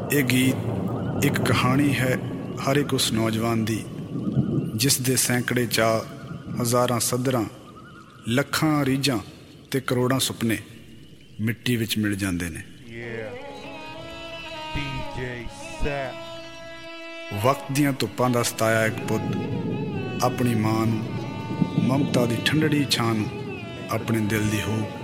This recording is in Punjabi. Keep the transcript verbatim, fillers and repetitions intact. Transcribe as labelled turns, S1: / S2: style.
S1: ਇਹ ਗੀਤ ਇੱਕ ਕਹਾਣੀ ਹੈ ਹਰ ਇੱਕ ਉਸ ਨੌਜਵਾਨ ਦੀ ਜਿਸ ਦੇ ਸੈਂਕੜੇ ਚਾਅ, ਹਜ਼ਾਰਾਂ ਸੱਧਰਾਂ, ਲੱਖਾਂ ਰੀਝਾਂ ਅਤੇ ਕਰੋੜਾਂ ਸੁਪਨੇ ਮਿੱਟੀ ਵਿੱਚ ਮਿਲ ਜਾਂਦੇ ਨੇ। ਵਕਤ ਦੀਆਂ ਧੁੱਪਾਂ ਦਾ ਸਤਾਇਆ ਇੱਕ ਪੁੱਤ ਆਪਣੀ ਮਾਂ ਨੂੰ, ਮਮਤਾ ਦੀ ਠੰਡੜੀ ਛਾਂ ਨੂੰ, ਆਪਣੇ ਦਿਲ ਦੀ ਹੂਕ